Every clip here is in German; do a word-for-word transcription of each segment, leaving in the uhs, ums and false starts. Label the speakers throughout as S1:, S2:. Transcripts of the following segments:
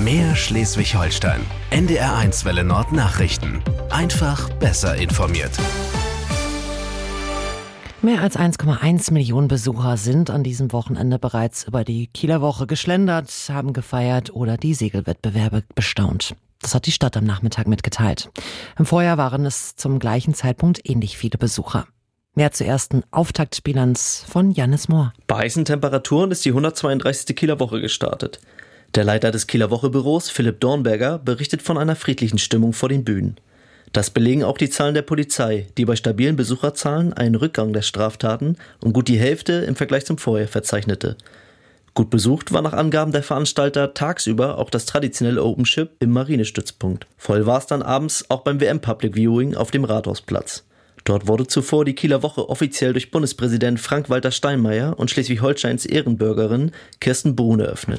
S1: Mehr Schleswig-Holstein. N D R eins Welle Nord Nachrichten. Einfach besser informiert.
S2: Mehr als eins Komma eins Millionen Besucher sind an diesem Wochenende bereits über die Kieler Woche geschlendert, haben gefeiert oder die Segelwettbewerbe bestaunt. Das hat die Stadt am Nachmittag mitgeteilt. Im Vorjahr waren es zum gleichen Zeitpunkt ähnlich viele Besucher. Mehr zur ersten Auftaktbilanz von Jannis Mohr.
S3: Bei heißen Temperaturen ist die hundertzweiunddreißigste Kieler Woche gestartet. Der Leiter des Kieler Woche-Büros, Philipp Dornberger, berichtet von einer friedlichen Stimmung vor den Bühnen. Das belegen auch die Zahlen der Polizei, die bei stabilen Besucherzahlen einen Rückgang der Straftaten um gut die Hälfte im Vergleich zum Vorjahr verzeichnete. Gut besucht war nach Angaben der Veranstalter tagsüber auch das traditionelle Open Ship im Marinestützpunkt. Voll war es dann abends auch beim W M Public Viewing auf dem Rathausplatz. Dort wurde zuvor die Kieler Woche offiziell durch Bundespräsident Frank-Walter Steinmeier und Schleswig-Holsteins Ehrenbürgerin Kirsten Brun eröffnet.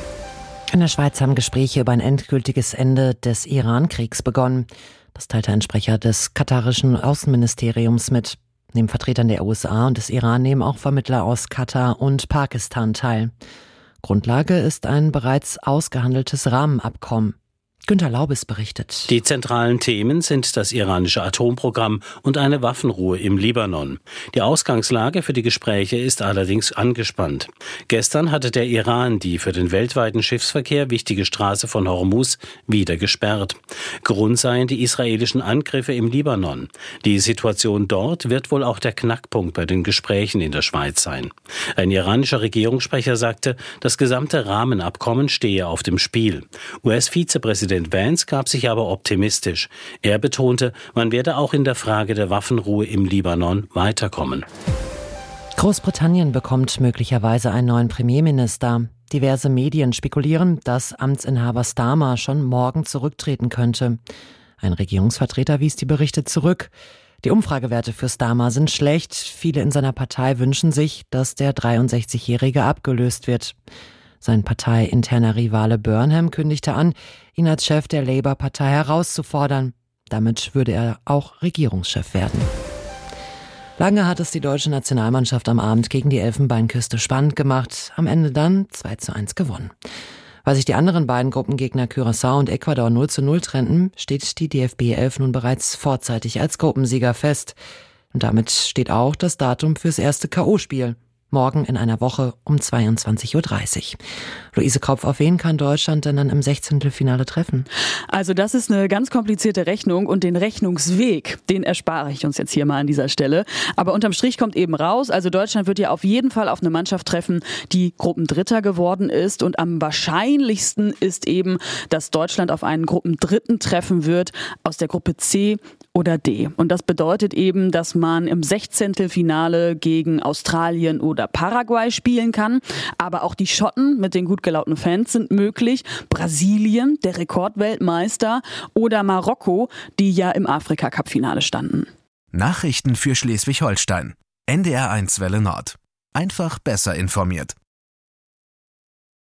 S2: In der Schweiz haben Gespräche über ein endgültiges Ende des Iran-Kriegs begonnen. Das teilte ein Sprecher des katarischen Außenministeriums mit. Neben Vertretern der U S A und des Iran nehmen auch Vermittler aus Katar und Pakistan teil. Grundlage ist ein bereits ausgehandeltes Rahmenabkommen. Günter Laubes berichtet.
S4: Die zentralen Themen sind das iranische Atomprogramm und eine Waffenruhe im Libanon. Die Ausgangslage für die Gespräche ist allerdings angespannt. Gestern hatte der Iran die für den weltweiten Schiffsverkehr wichtige Straße von Hormuz wieder gesperrt. Grund seien die israelischen Angriffe im Libanon. Die Situation dort wird wohl auch der Knackpunkt bei den Gesprächen in der Schweiz sein. Ein iranischer Regierungssprecher sagte, das gesamte Rahmenabkommen stehe auf dem Spiel. U S-Vizepräsident Vance gab sich aber optimistisch. Er betonte, man werde auch in der Frage der Waffenruhe im Libanon weiterkommen.
S2: Großbritannien bekommt möglicherweise einen neuen Premierminister. Diverse Medien spekulieren, dass Amtsinhaber Starmer schon morgen zurücktreten könnte. Ein Regierungsvertreter wies die Berichte zurück. Die Umfragewerte für Starmer sind schlecht. Viele in seiner Partei wünschen sich, dass der dreiundsechzigjährige abgelöst wird. Sein parteiinterner Rivale Burnham kündigte an, ihn als Chef der Labour-Partei herauszufordern. Damit würde er auch Regierungschef werden. Lange hat es die deutsche Nationalmannschaft am Abend gegen die Elfenbeinküste spannend gemacht, am Ende dann zwei zu eins gewonnen. Weil sich die anderen beiden Gruppengegner Curaçao und Ecuador null zu null trennten, steht die D F B elf nun bereits vorzeitig als Gruppensieger fest. Und damit steht auch das Datum fürs erste K O-Spiel. Morgen in einer Woche um zweiundzwanzig Uhr dreißig. Luise Kropf, auf wen kann Deutschland denn dann im Sechzehntelfinale treffen?
S5: Also das ist eine ganz komplizierte Rechnung und den Rechnungsweg, den erspare ich uns jetzt hier mal an dieser Stelle. Aber unterm Strich kommt eben raus, also Deutschland wird ja auf jeden Fall auf eine Mannschaft treffen, die Gruppendritter geworden ist und am wahrscheinlichsten ist eben, dass Deutschland auf einen Gruppendritten treffen wird aus der Gruppe C oder D. Und das bedeutet eben, dass man im Sechzehntelfinale gegen Australien oder Paraguay spielen kann. Aber auch die Schotten mit den gut gelaunten Fans sind möglich. Brasilien, der Rekordweltmeister, oder Marokko, die ja im Afrika-Cup-Finale standen.
S1: Nachrichten für Schleswig-Holstein. N D R eins Welle Nord. Einfach besser informiert.